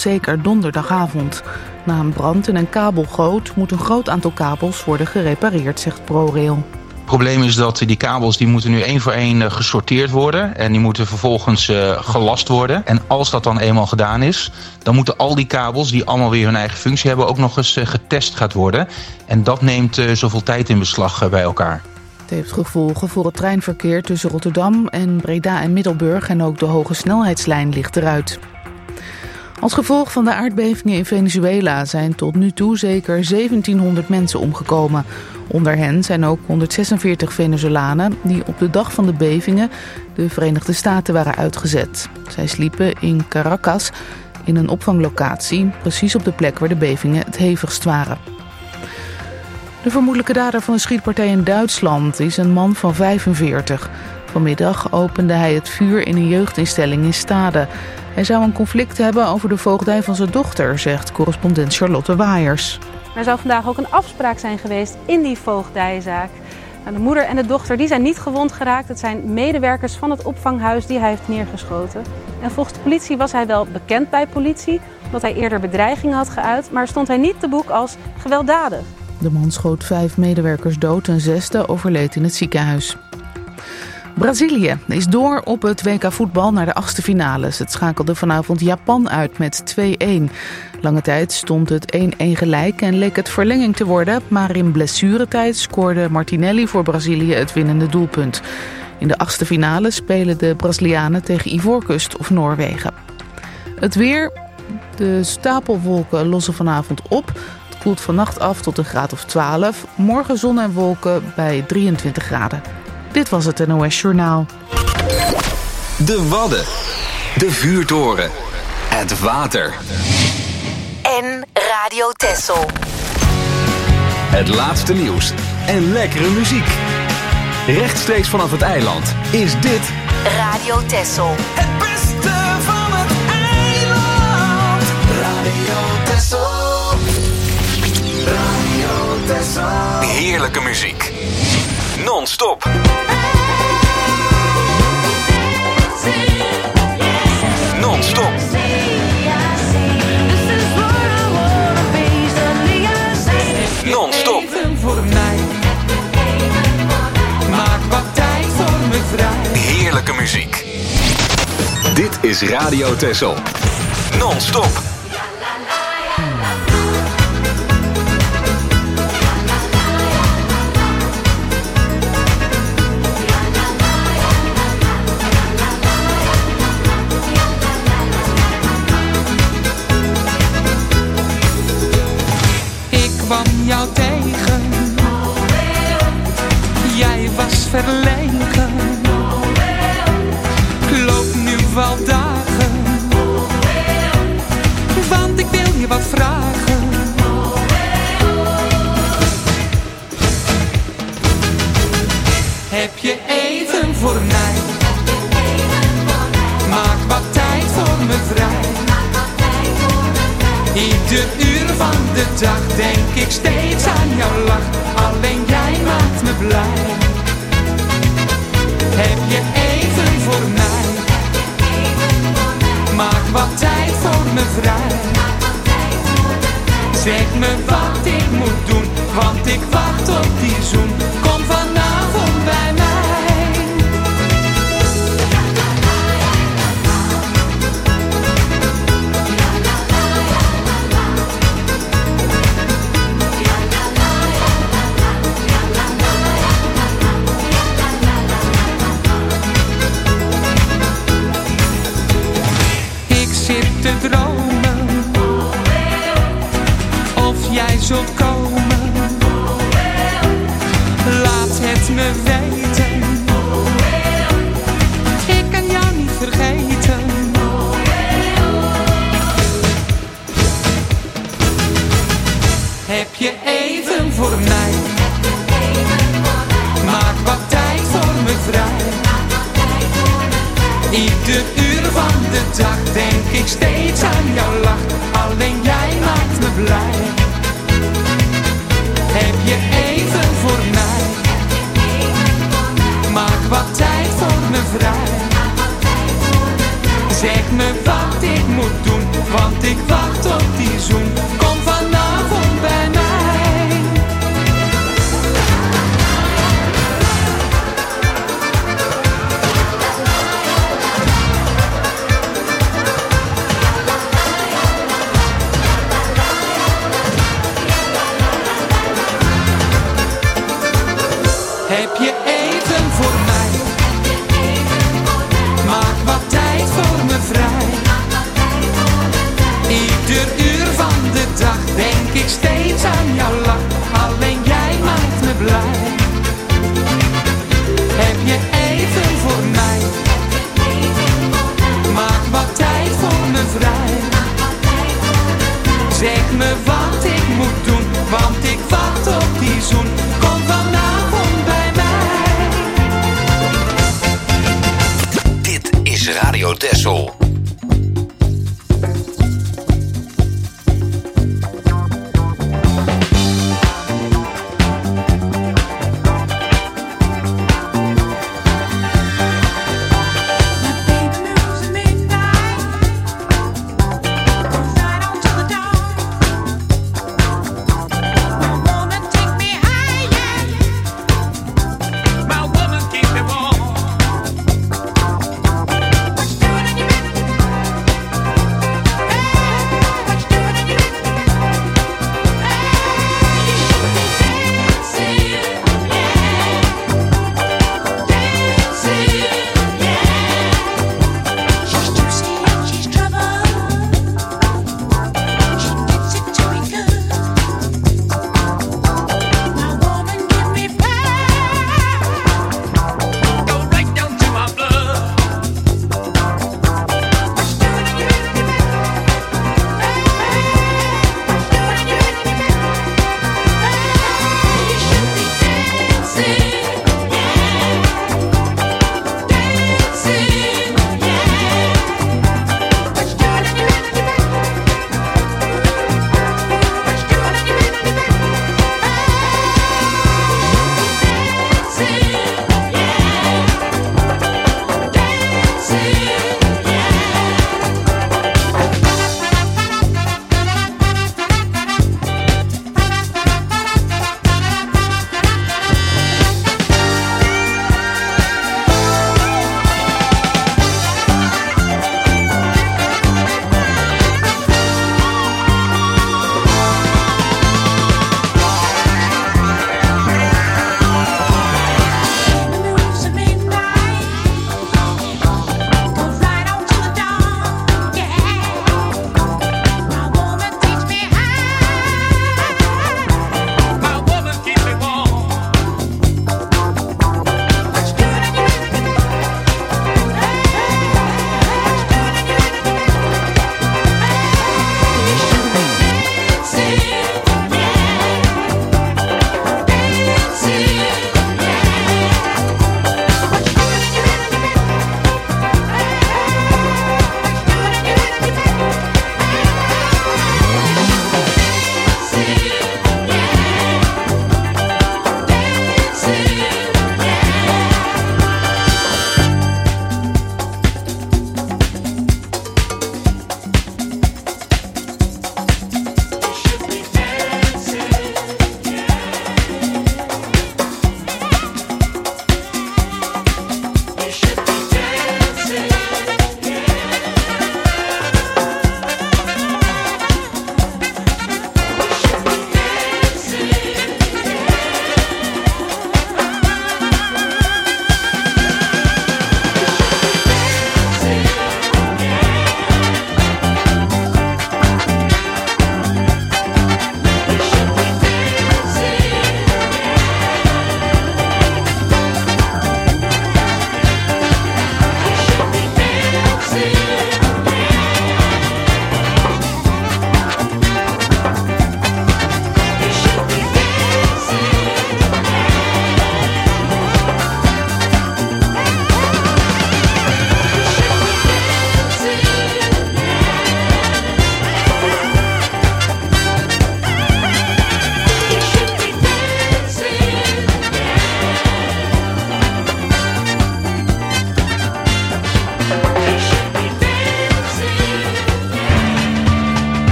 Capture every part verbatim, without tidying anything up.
zeker donderdagavond. Na een brand in een kabelgoot moet een groot aantal kabels worden gerepareerd, zegt ProRail. Het probleem is dat die kabels die moeten nu één voor één gesorteerd worden. En die moeten vervolgens uh, gelast worden. En als dat dan eenmaal gedaan is, dan moeten al die kabels die allemaal weer hun eigen functie hebben ook nog eens uh, getest gaat worden. En dat neemt uh, zoveel tijd in beslag uh, bij elkaar. Het heeft gevolgen voor het treinverkeer tussen Rotterdam en Breda en Middelburg. En ook de hoge snelheidslijn ligt eruit. Als gevolg van de aardbevingen in Venezuela zijn tot nu toe zeker zeventienhonderd mensen omgekomen. Onder hen zijn ook honderdzesenveertig Venezolanen die op de dag van de bevingen de Verenigde Staten waren uitgezet. Zij sliepen in Caracas in een opvanglocatie, precies op de plek waar de bevingen het hevigst waren. De vermoedelijke dader van de schietpartij in Duitsland is een man van vijfenveertig. Vanmiddag opende hij het vuur in een jeugdinstelling in Stade. Hij zou een conflict hebben over de voogdij van zijn dochter, zegt correspondent Charlotte Waaiers. Er zou vandaag ook een afspraak zijn geweest in die voogdijzaak. De moeder en de dochter die zijn niet gewond geraakt. Het zijn medewerkers van het opvanghuis die hij heeft neergeschoten. En volgens de politie was hij wel bekend bij politie, omdat hij eerder bedreigingen had geuit, maar stond hij niet te boek als gewelddadig. De man schoot vijf medewerkers dood, een zesde overleed in het ziekenhuis. Brazilië is door op het W K voetbal naar de achtste finales. Het schakelde vanavond Japan uit met twee-een. Lange tijd stond het één-één gelijk en leek het verlenging te worden, maar in blessuretijd scoorde Martinelli voor Brazilië het winnende doelpunt. In de achtste finale spelen de Brazilianen tegen Ivoorkust of Noorwegen. Het weer, de stapelwolken lossen vanavond op. Het koelt vannacht af tot een graad of twaalf. Morgen zon en wolken bij drieëntwintig graden. Dit was het N O S Journaal. De Wadden. De vuurtoren. Het water. En Radio Texel. Het laatste nieuws en lekkere muziek. Rechtstreeks vanaf het eiland is dit Radio Texel. Het beste van het eiland. Radio Texel. Radio Texel. Heerlijke muziek. Non-stop. Non-stop. Non-stop. Voor mij. Maak wat tijd voor me vrij. Heerlijke muziek. Dit is Radio Texel. Non-stop. Kwam jou tegen, jij was verlegen, loop nu al dagen, want ik wil je wat vragen. Heb je even voor mij, maak wat tijd voor me vrij. Ieder uur van de dag denk ik steeds aan jouw lach. Alleen jij maakt me blij. Heb je even voor mij, maak wat tijd voor me vrij. Zeg me wat ik moet doen, want ik wacht op die zoen. Kom vanavond bij mij. Te dromen, of jij zult komen, laat het me weten, ik kan jou niet vergeten. Heb je even voor mij, maak wat tijd voor me vrij. Ieder uur van de dag denk ik steeds aan jouw lach. Alleen jij maakt me blij. Heb je even voor mij, maak wat tijd voor me vrij. Zeg me wat ik moet doen, want ik wacht. ik steeds aan jouw lach. Alleen jij maakt me blij. Heb je even voor mij? Maak wat tijd voor me vrij. Zeg me wat ik moet doen, want ik wacht op die zoen. Kom vanavond bij mij. Dit is Radio Texel.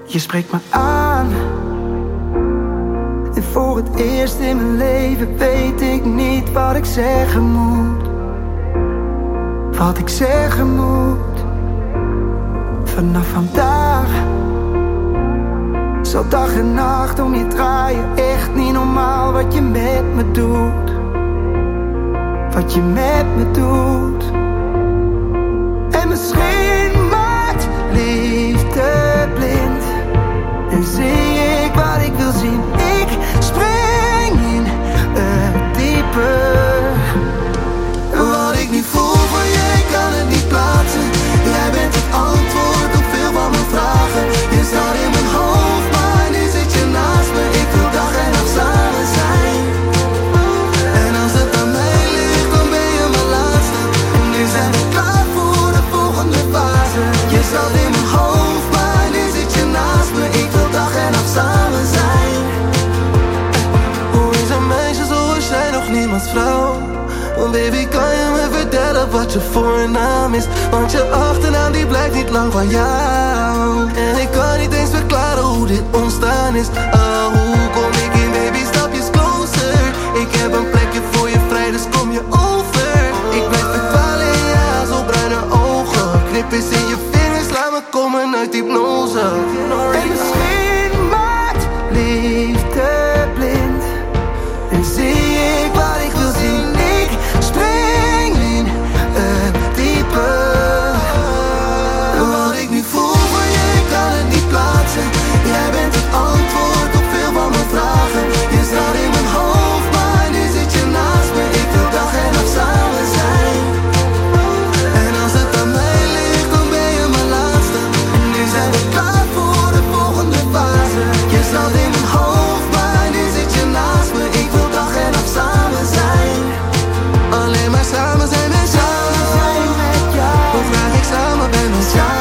Je spreekt me aan. En voor het eerst in mijn leven weet ik niet wat ik zeggen moet. Wat ik zeggen moet. Vanaf vandaag zal dag en nacht om je draaien. Echt niet normaal wat je met me doet. Wat je met me doet. En misschien maakt liefde blind. En zie ik wat ik wil zien. Ik spring in het diepe. Wat ik nu voel voor je, ik kan het niet plaatsen. Jij bent het antwoord op veel van mijn vragen. Je staat in mijn hoofd, maar nu zit je naast me. Ik wil dag en nacht samen zijn. En als het aan mij ligt, dan ben je mijn laatste. En nu zijn we klaar voor de volgende fase. Je staat in mijn hoofd, maar nu zit je naast me. Ik wil dag en nacht samen zijn. Hoe is een meisje zoals jij nog niemands vrouw? Want baby, kan je me vertellen wat je voornaam is? Want je achternaam die blijkt niet lang van jou. En ik kan niet eens verklaren hoe dit ontstaan is. Oh, hoe kom ik in, baby, stapjes closer. Ik heb een plekje voor je vrij, dus kom je over. Ik blijf verdwalen in je haar, zo bruine ogen. Knip eens in je vingers, laat me komen uit hypnose. En misschien maakt liefde blind. En zie ik wat ik wil zien. Ik spring in het diepe. Wat ik nu voel voor je, ik kan het niet plaatsen. Jij bent het antwoord op veel van mijn vragen. Je staat in mijn hoofd, maar nu zit je naast me. Ik wil dag en nacht samen zijn. En als het aan mij ligt, dan ben je mijn laatste. En nu zijn we klaar voor de volgende fase. Je staat in mijn hoofd, maar nu zit je naast me. Ik wil dag en nacht samen zijn. Alleen maar samen zijn met jou. Hoe graag ik samen ben met jou.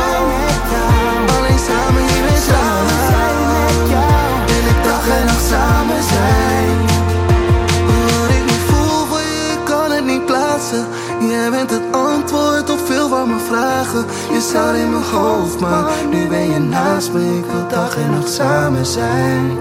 Alleen samen hier met jou. Wil ik dag en nacht samen zijn. Wat ik nu voel voor je, ik kan het niet plaatsen. Jij bent het antwoord op veel van mijn vragen. Je staat in mijn hoofd, maar nu ben je naast me. Ik wil dag en nacht samen zijn.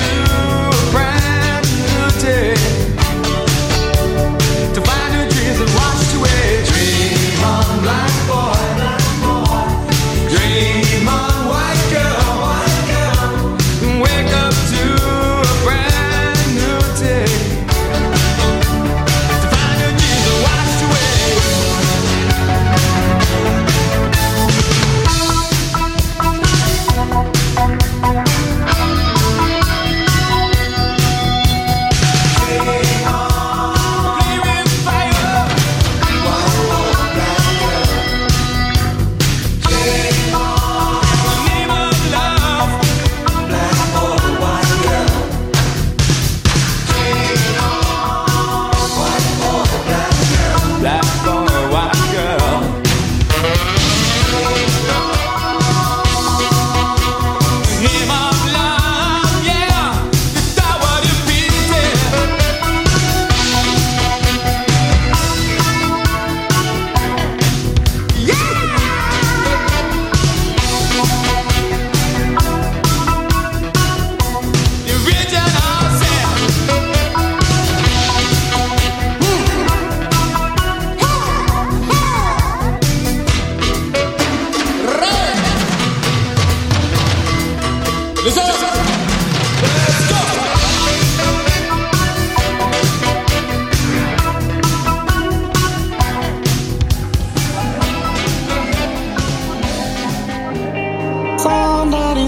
To find your dreams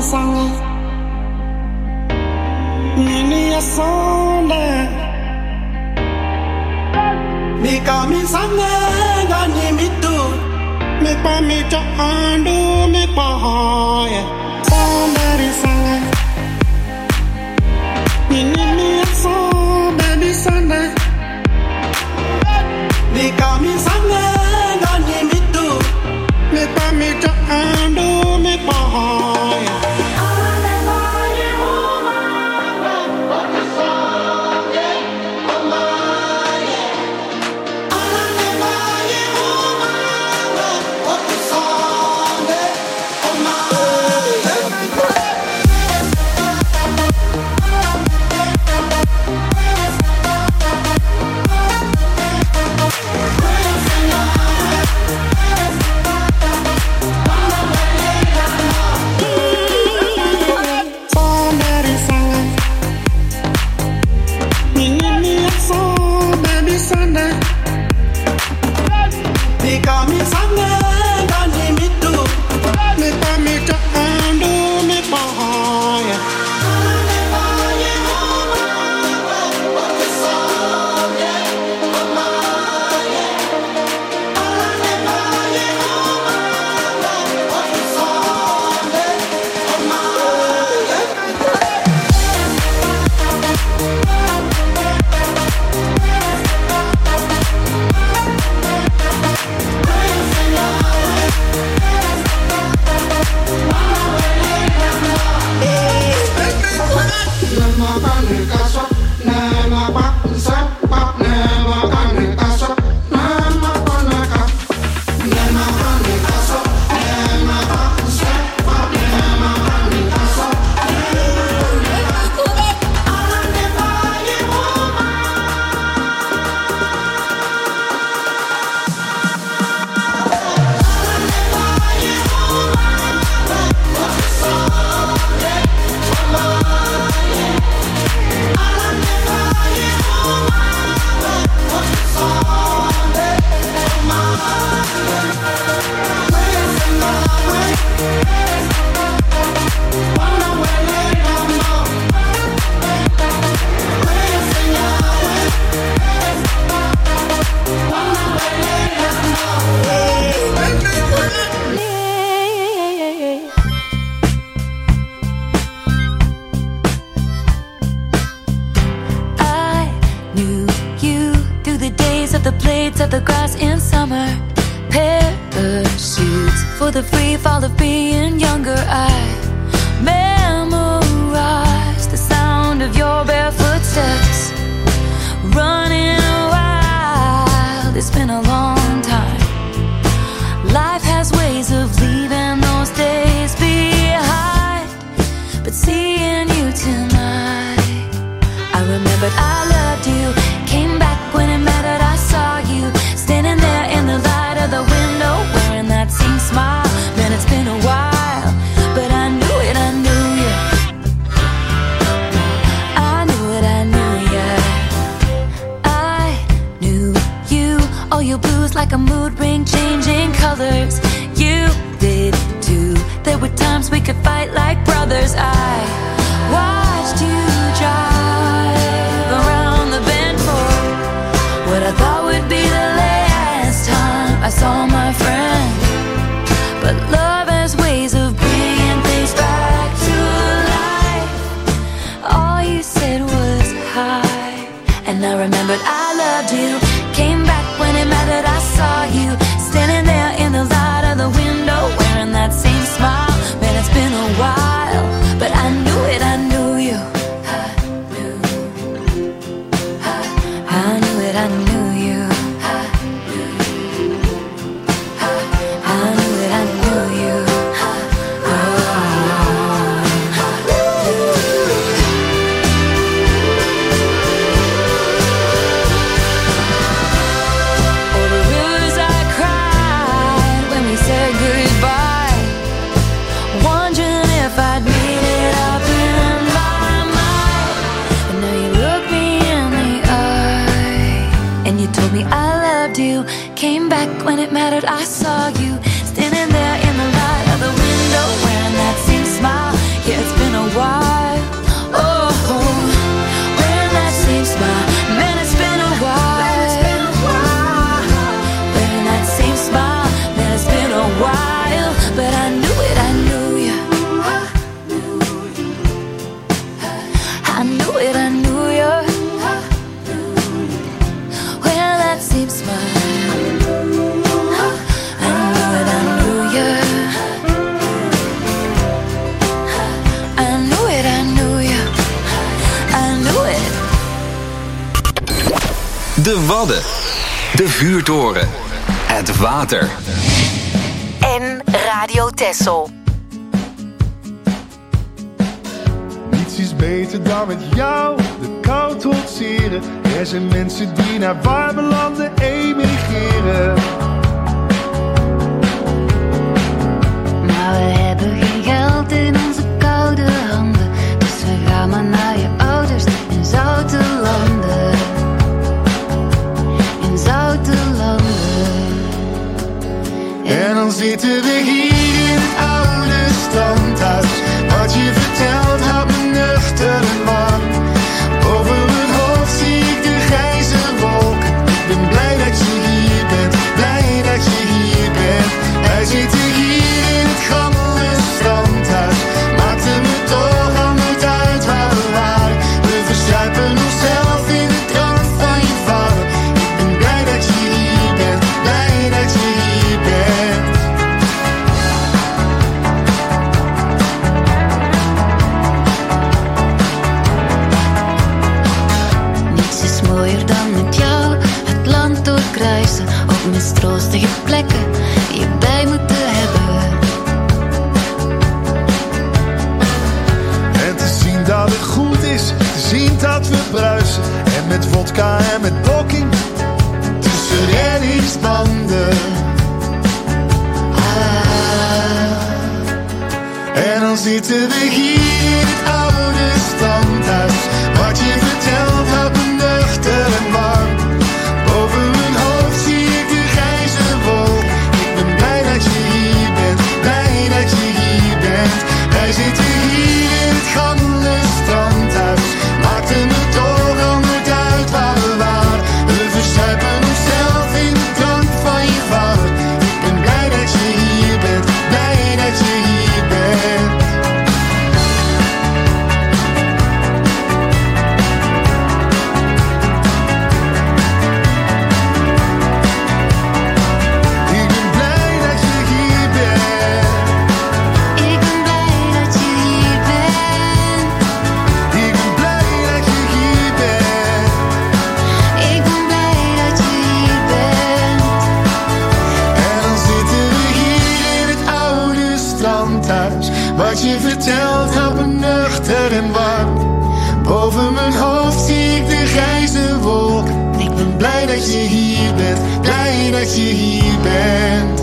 sange Nini ya sonde Nika mi sange Gani mitu Mikpa mi cha andu Mikpa hoye Sonde sange Nini ya sonde Baby sonde Nika mi sange Gani mitu Mikpa mi cha andu Mikpa hoye Came back when it mattered, I saw you standing there in the light of the window, wearing that same smile. De Wadden. De Vuurtoren. Het water. En Radio Texel. Niets is beter dan met jou de kou trotseren. Er zijn mensen die naar warme landen emigreren. Maar we hebben geen geld in onze koude handen. Dus we gaan maar naar je ouders in zoute landen. In zoute landen. En dan zitten we hier in het oude standhuis. Wat je vertelt houdt me nuchter en warm. Over mijn hoofd zie ik de grijze wolken. Ik ben blij dat je hier bent, blij dat je hier bent. Wij zitten hier in het gammele standhuis. Maakte me toch al nooit uit waar we waren. We verzuipen onszelf in de drank van je vader. Ik ben blij dat je hier bent, blij dat je hier bent. Niets is mooier dan met jou het land doorkruisen. Op mistroostige plekken je bij moeten hebben. En te zien dat het goed is, te zien dat we bruisen. En met vodka en met blokking tussen reddingsbanden. Ah. En dan zitten we hier in het oude standhuis. Wat je vertelt houdt me nuchter en warm. Boven mijn hoofd zie ik de grijze wolk. Ik ben blij dat je hier bent, blij dat je hier bent. Wij zitten hier in het gammele strandhuis. Maakte me toch al nooit uit waar we waren. We verzuipen onszelf in de drank van je vader. Ik ben blij dat je hier bent, blij dat je hier bent. Ik ben blij dat je hier bent. Ik ben blij dat je hier bent. Ik ben blij dat je hier bent. Ik ben blij dat je hier bent. En dan zitten we hier in het oude strandhuis. Wat je vertelt houdt me nuchter en warm. Boven mijn hoofd zie ik de grijze wolk. Ik ben blij dat je hier bent, blij dat je hier bent.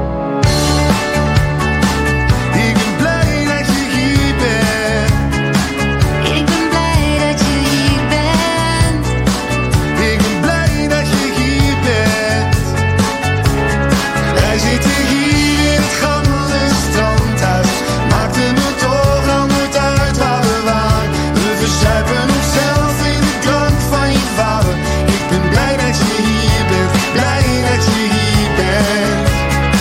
Ik ben blij dat je hier bent. Ik ben blij dat je hier bent. Ik ben blij dat je hier bent. Wij zitten hier in het gammele strandhuis. Maakte me toch al nooit uit waar we waren. We verzuipen onszelf in de drank van je vader. Ik ben blij dat je hier bent, blij dat je hier bent.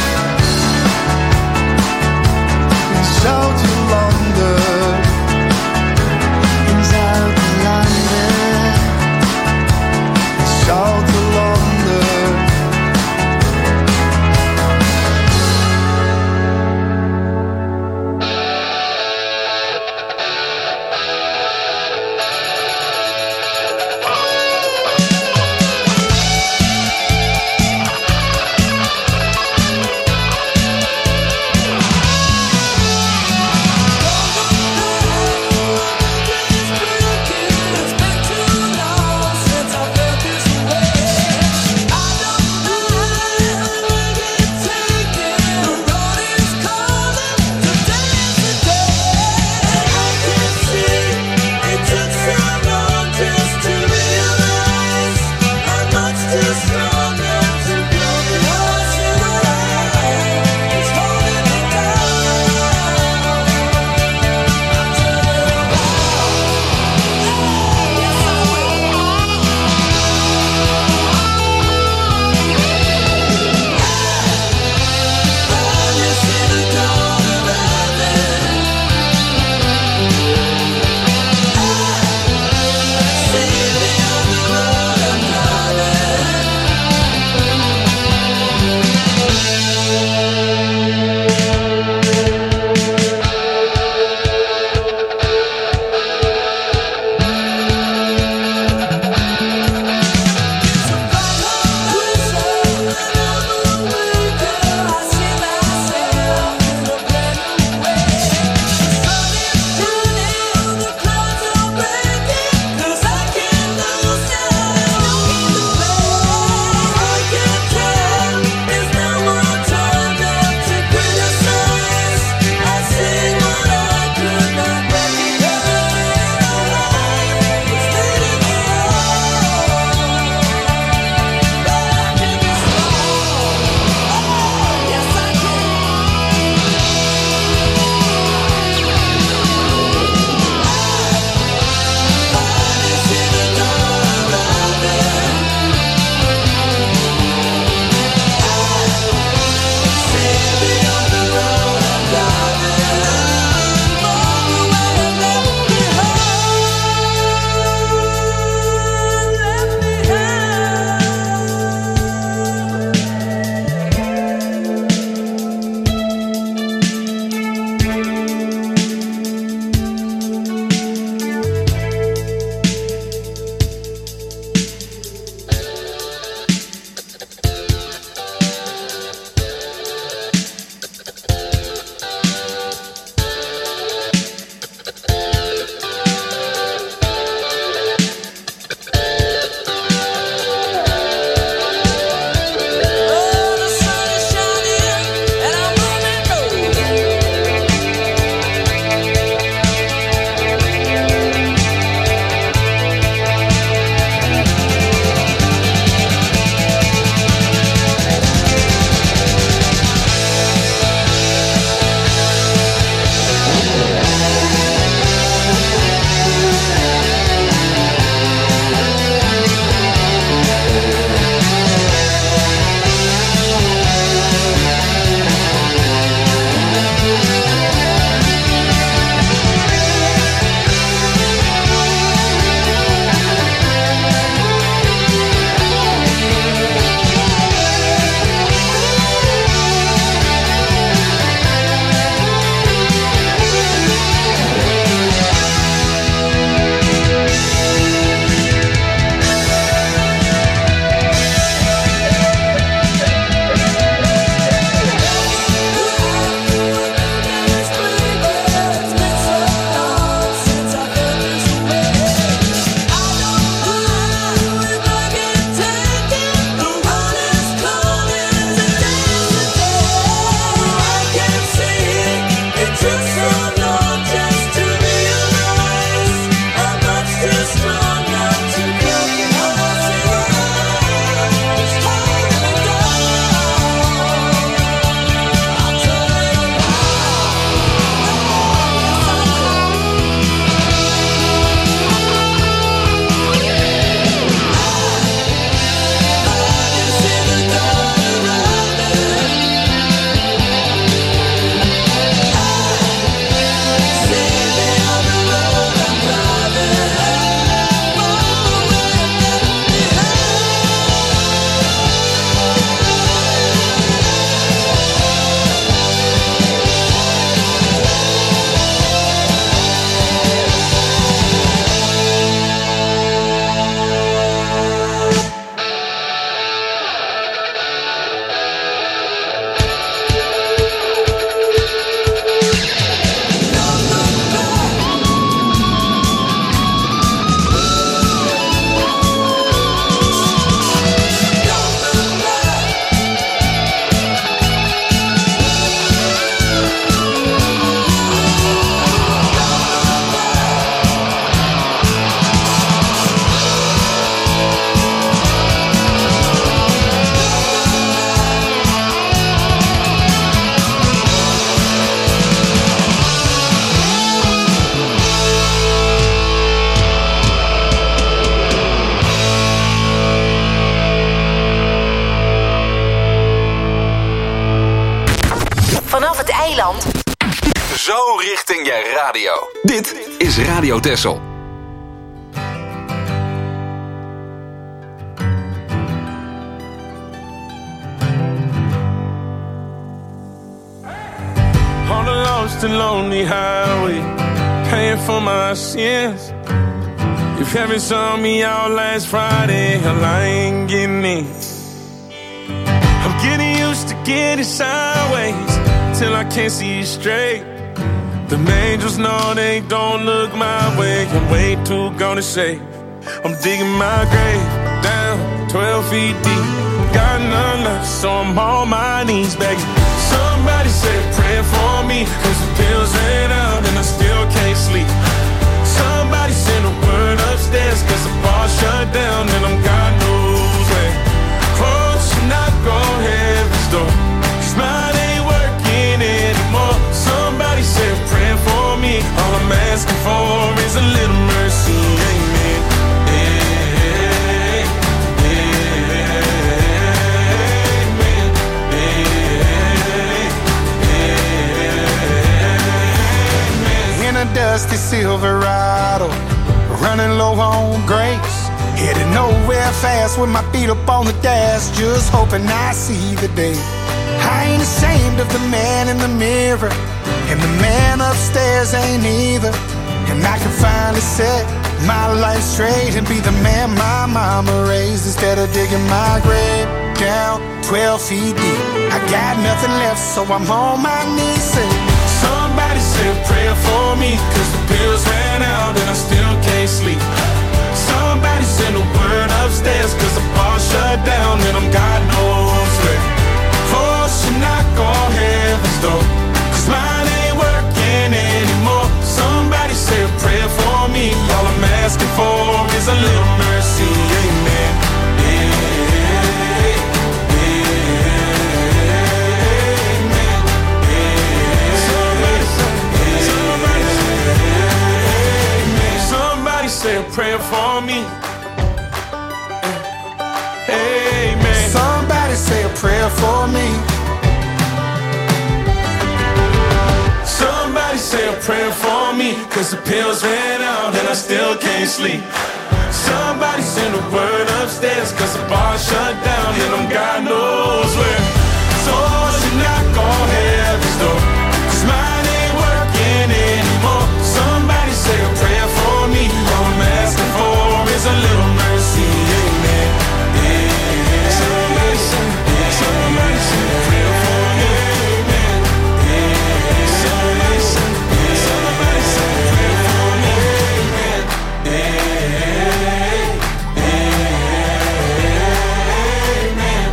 richting je radio. Dit is Radio Texel. On the lost and lonely highway, paying for my sins. If heaven saw me out last Friday, hell, I ain't getting in. I'm getting used to getting sideways till I can't see straight. The angels know they don't look my way. I'm way too gonna say I'm digging my grave down twelve feet deep. Got none left, so I'm on my knees begging. Somebody said pray for me, cause the pills ran out and I still can't sleep. Somebody send a word upstairs, cause the bar shut down and I'm God knows where. Oh, should not go heaven's door, cause mine ain't working anymore. Somebody said pray for me, all I'm asking for is a little mercy, amen. Dusty Silverado, running low on grapes, headed nowhere fast with my feet up on the dash, just hoping I see the day. I ain't ashamed of the man in the mirror, and the man upstairs ain't either. And I can finally set my life straight and be the man my mama raised, instead of digging my grave down twelve feet deep. I got nothing left, so I'm on my knees saying, somebody said pray for me, cause the pills ran out and I still can't sleep. Somebody send a word upstairs, cause the bar shut down and I'm God knows where. Oh, should not go heaven's door, cause mine ain't working anymore. Somebody said pray for me, all I'm asking for is a little mercy, amen. Say a prayer for me. Amen. Somebody say a prayer for me. Somebody say a prayer for me, cause the pills ran out and I still can't sleep. Somebody send a word upstairs, cause the bar shut down and I'm God knows where. So I should not go heaven's door, cause mine ain't working anymore. Somebody say a prayer for me, all I'm asking for is a little mercy, amen. Yeah. Somebody say, somebody say a prayer for me, amen. Yeah. Somebody say, somebody say a prayer for me, amen. Yeah. Amen.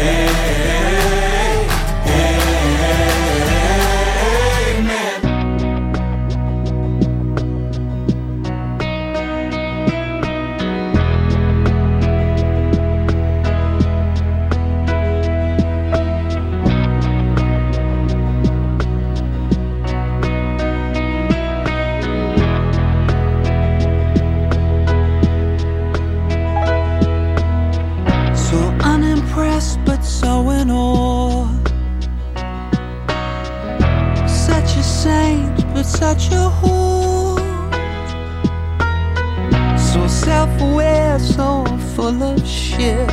Such a whore, so self-aware, so full of shit,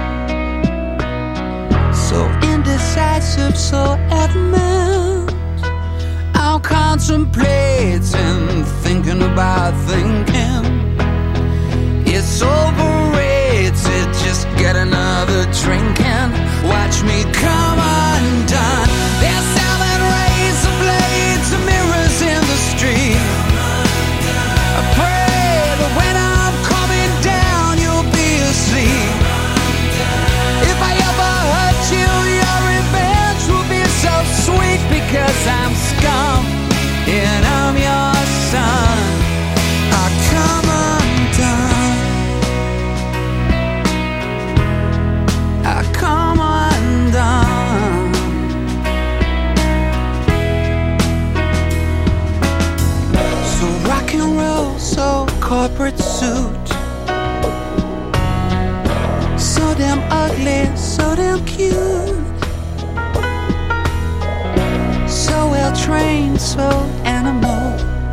so indecisive, so adamant. I'll contemplate and thinking about thinking. It's overrated, just get another drink and watch me come undone. They're selling razor blades and mirrors in the street. I pray that when I'm coming down you'll be asleep. If I ever hurt you, your revenge will be so sweet, because I'm scum and I'm your son. I come undone, I come undone. So rock and roll, so corporate suit, so damn ugly, so damn cute, so so well trained, so animal.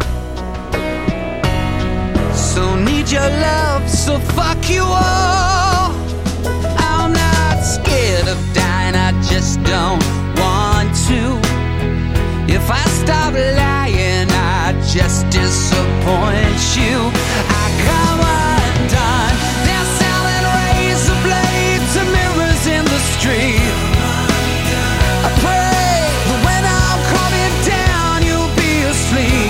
So need your love, so fuck you all. I'm not scared of dying, I just don't want to. If I stop lying, I just disappoint you. I come undone. They're selling razor blades and mirrors in the street. I pray that when I'm coming down, you'll be asleep.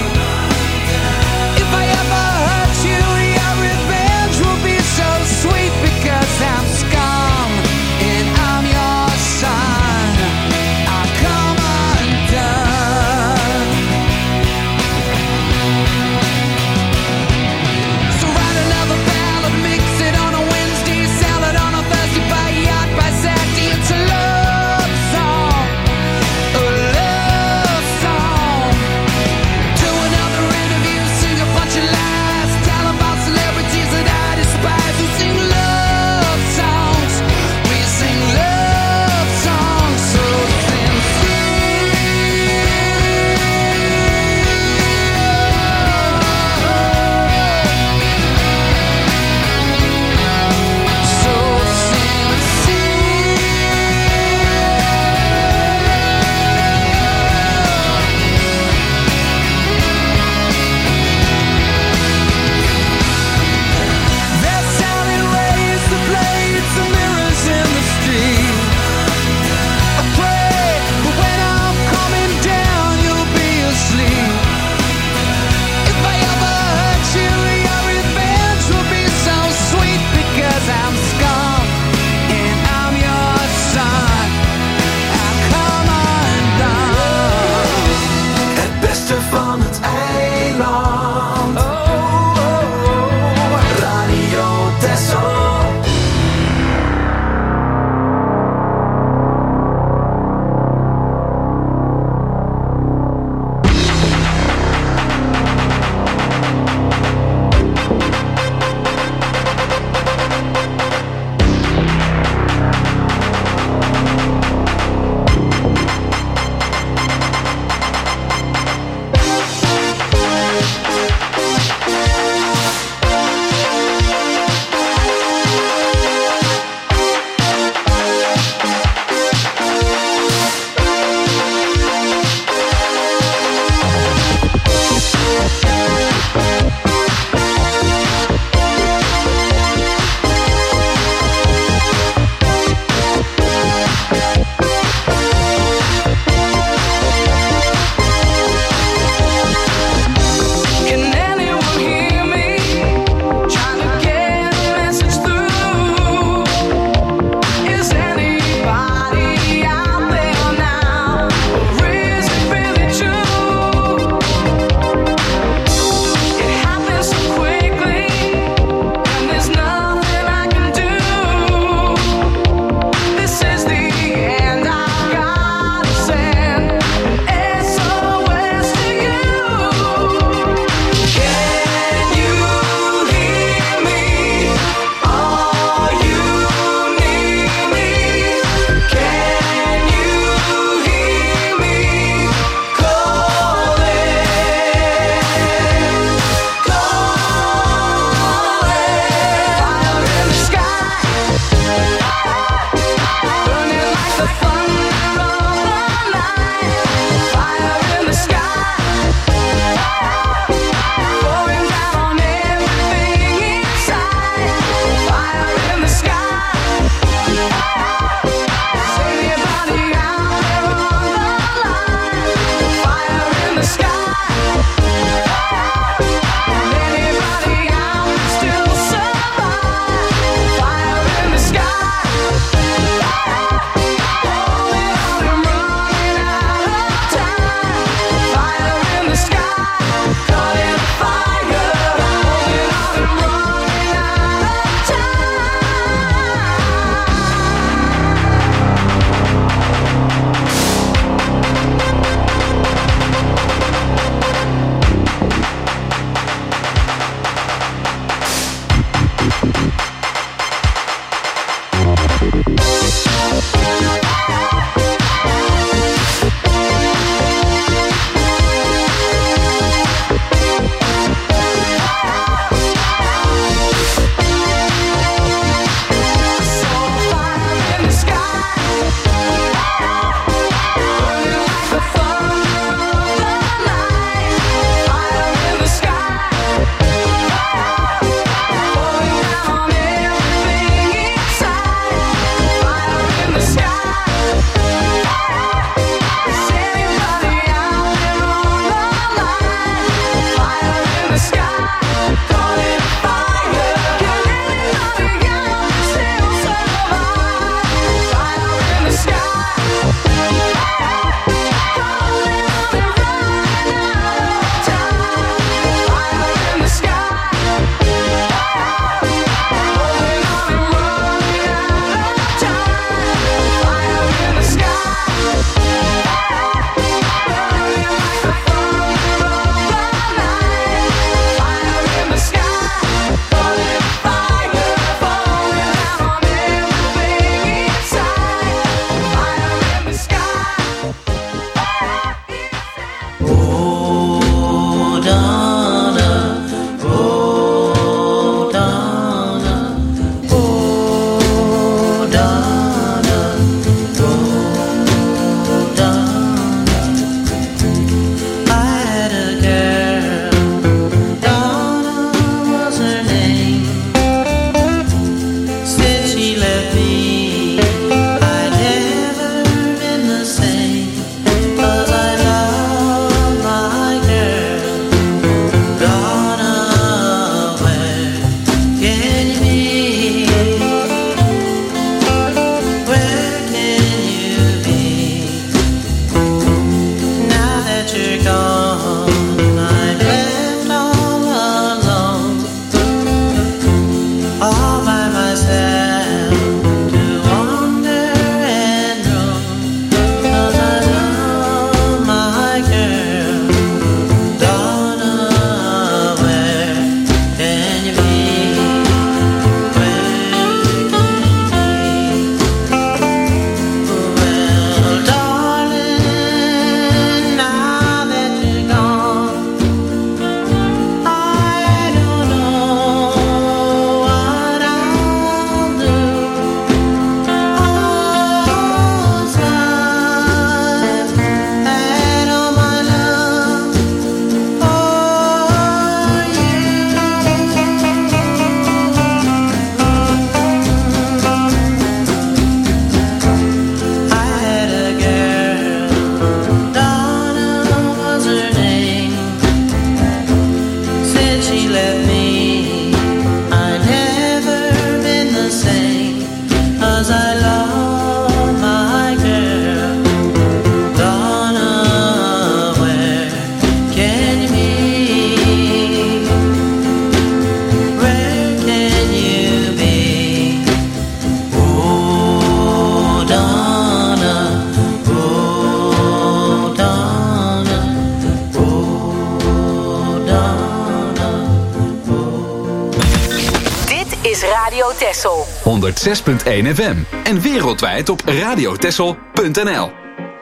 Texel. honderdzes punt één F M en wereldwijd op radiotessel punt n l.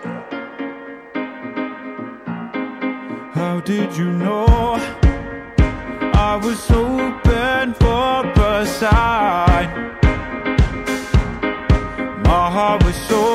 How did you know I was hoping for a sign? My heart was so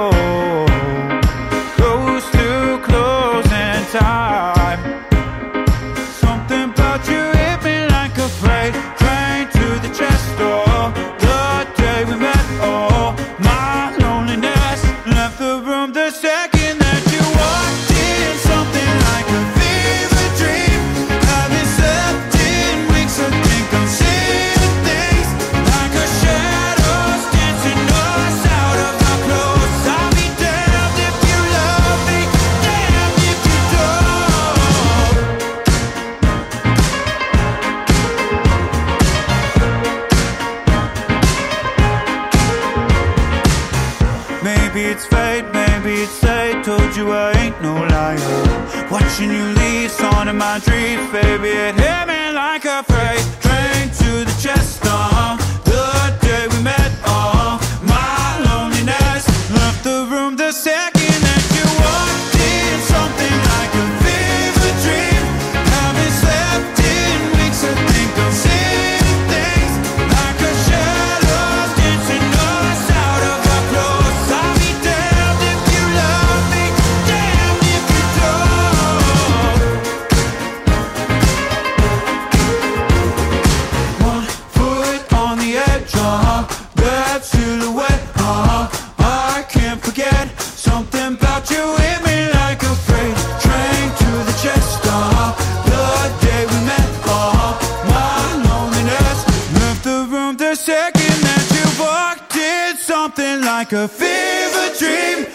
close to closing time. Something about you hit me like a freight train to the chest door. The day we met, oh, my loneliness left the room the second that you walked in. Something like a fever dream. Haven't slept in weeks, I think I'm seeing things like a shadows dancing us out of our clothes. I'll be damned if you love me, damned if you don't. Maybe it's fate, maybe it's fate. Told you I ain't no liar. Watching you leave, song in my dreams, baby. It hit me like a freight train to the chest. Uh, the day we met, uh, my loneliness left the room the second that you walked in. Something like a fever dream. Haven't slept in weeks, I think I'm seeing things like a shadows dancing us out of our clothes. I'll be damned if you love me, damned if you don't. One foot on the edge, uh-huh, that silhouette, uh-huh, I can't forget. Something about you hit me like a freight train to the chest, uh-huh, the day we met, uh-huh, my loneliness left the room the second that you walked in. Something like a fever dream.